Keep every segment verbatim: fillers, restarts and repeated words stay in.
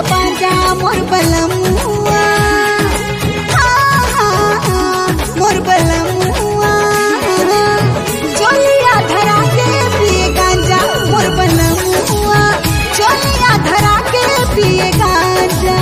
पाजा मोर बलमुआ, हाँ हाँ हाँ मोर बलमुआ, चोलिया धरा के पिए गांजा मोर बलमुआ, चोलिया धरा के पिए गांजा।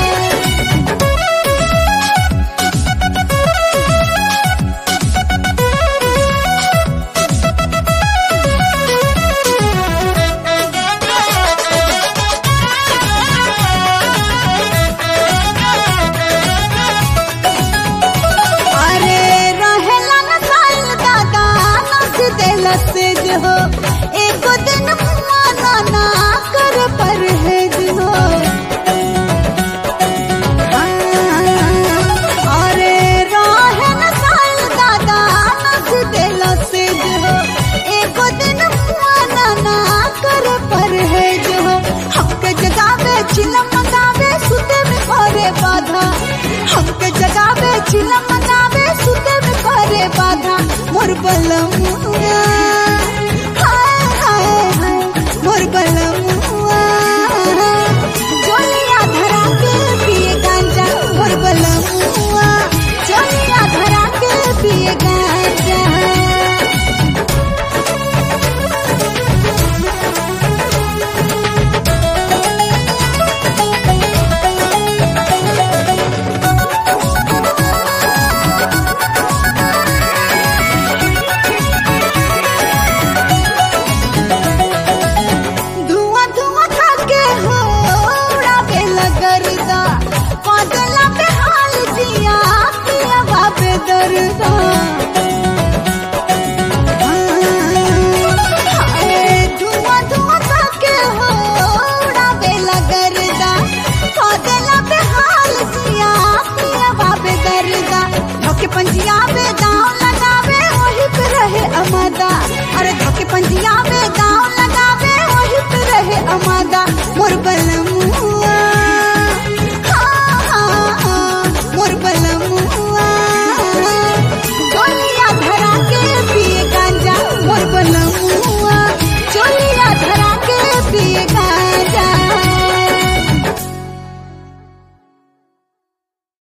से जो एक दिन माना ना कर परहेज हो, अरे राहे न साल दादा नस देला से जो एक दिन माना ना कर परहेज हो। हमके जगावे चिलम मनावे सुते में करे बाधा, हमके जगावे चिलम मनावे सुते में करे बाधा मोर बलम